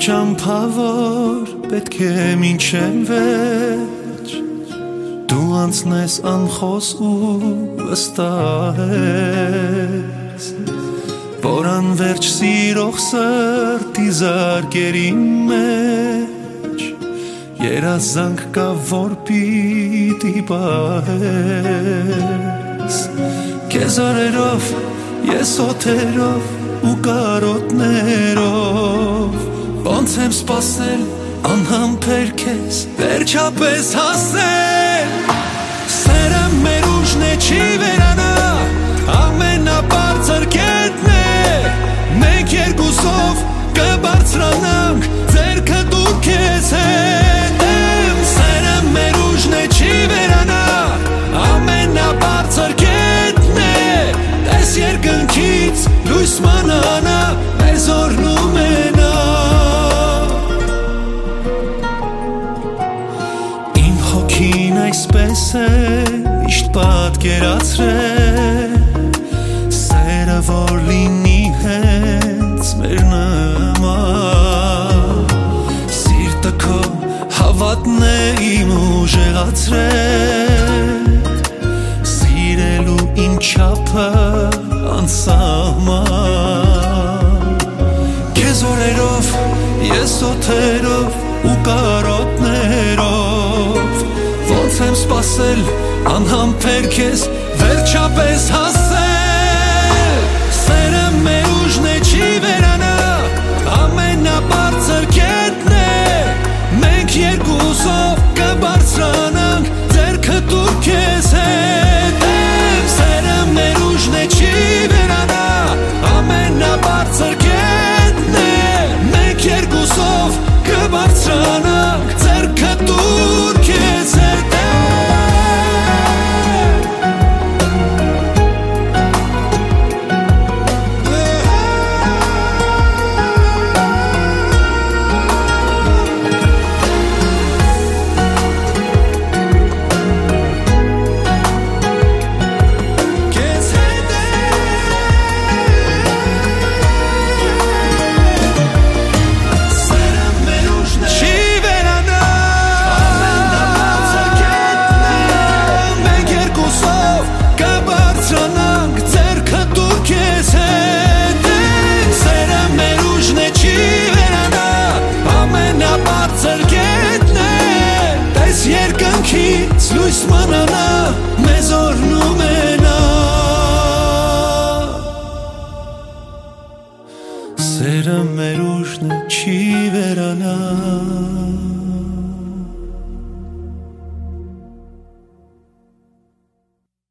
ճամփավոր պետք է մինչև վերջ դու անցնես անխոս ու վստահ ես որ անվերջ սիրող սրտի զարկերի մեջ երազանք կա որ պիտի պահես քեզ օրերով ես օթերով ու կարոտներով ոնց եմ սպասել անհամբեր քեզ վերջապես հասել սերը մեր ուժն է չի վերանա ամենաբարձր կետն է մենք երկուսով կբարձրանանք ձեռքը դու քեզ հետ եմ սերը մեր ուժն է չի վերանա ամենաբարձր կետն է տես երկնքից լույս մանանա մեզ օրհնում է նա իմ հոգին այսպես է միշտ պատկերացրել սերը որ լինի հենց մեր նման սիրտը քո հավատն է իմ ուժեղացրել սիրելու իմ չափը անսահման քեզ օրերով ես օթերով ու կարոտներով ոնց եմ սպասել անհամբեր քեզ վերջապես հասել սերը մեր ուժն է չի վերանա ամենաբարձր կետն է մենք երկուսով կբարձրանանք ձեռքը դու քեզ հետ եմ սերը մեր ուժն է չի վերանա ամենաբարձր կետն է մենք երկուսով կբարձրանանք ձեռքը դու քեզ հետ երկնքից լույս մանանա մեզ օրհնում է նա սերը մեր ուժն է չի վերանա